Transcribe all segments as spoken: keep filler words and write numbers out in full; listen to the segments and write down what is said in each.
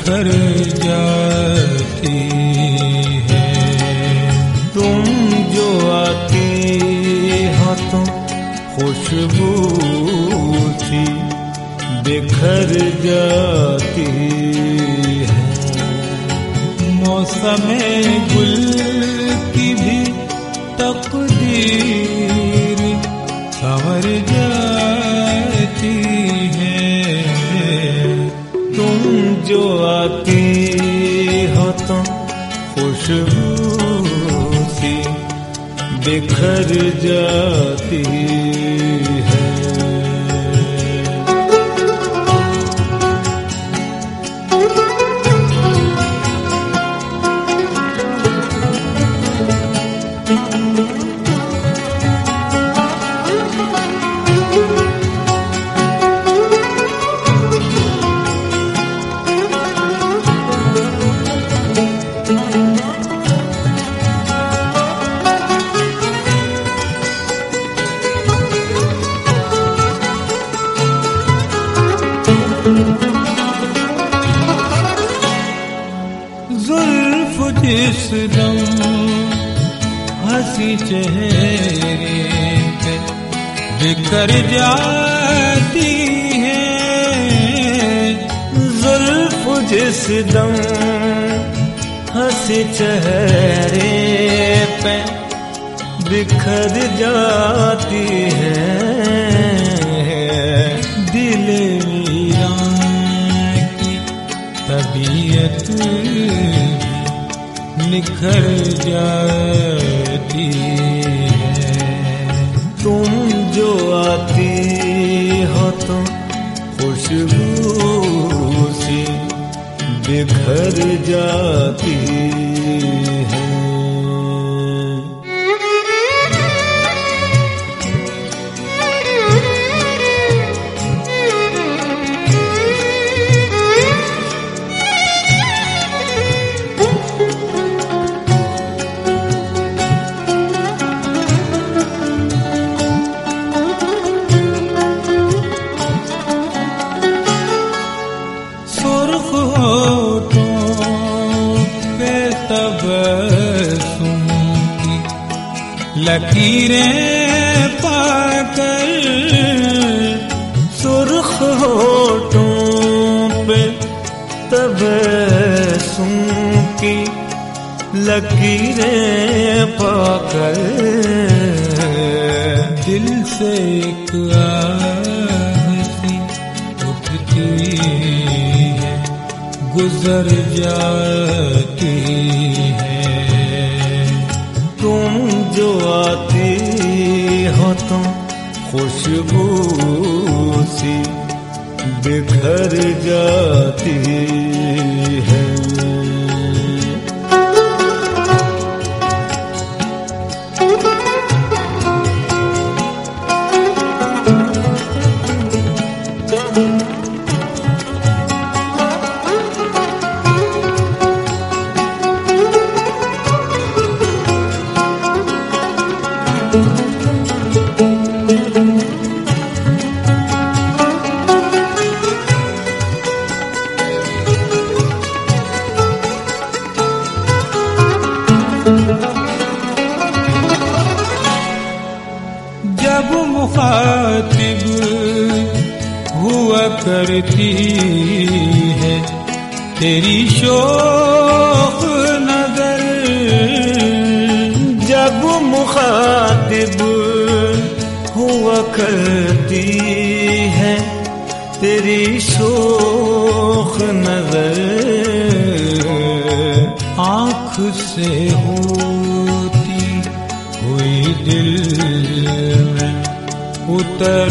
बिखर जाती है। तुम जो आती हो तो खुशबू सी बिखर जाती है। मौसमे गुल की भी तकदीर संवर जाती है। तुम जो आती हो तो खुशबू सी बिखर जाती है। जुल्फ जिस दम हंसी चेहरे पे बिखर जाती है। जुल्फ जिस दम हंसी चेहरे पे बिखर जाती है। दिल वीरान की तबीयत निखर जाती है। तुम जो आती हो तो खुशबू सी बिखर जाती है। लकीरें पाकर सुर्ख होठों पे तबस्सुम की लकीरें पाकर दिल से एक आहसी उठती है, गुजर जाती है। तुम जो आती हो तो खुशबू सी बिखर जाती है। जब मुखातिब हुआ करती है तेरी शोख नजर, जब मुखातिब हुआ करती है तेरी शोख नजर, आँख से होती हुई दिल में उतर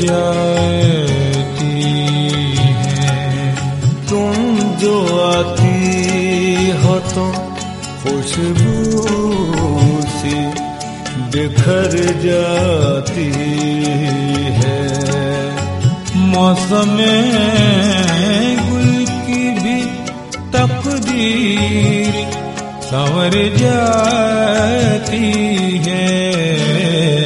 जाती है। तुम जो आती हो तो खुशबू सी बिखर जाती है। मौसम गुल की भी तकदीर संवर जाती है।